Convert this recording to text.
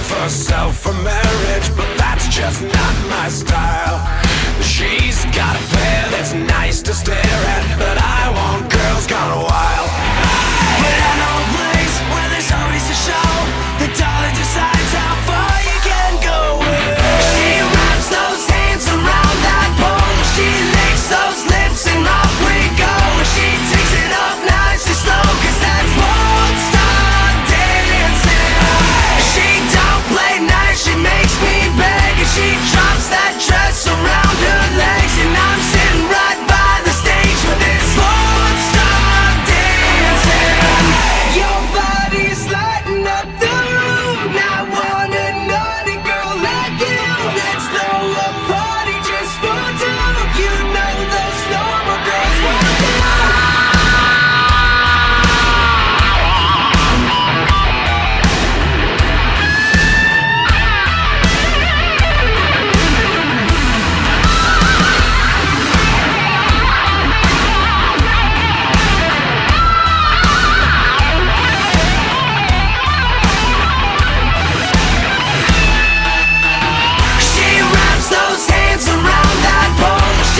for herself for marriage, but that's just not my style. She's got a pair that's nice to stare at, but I want girls gone wild.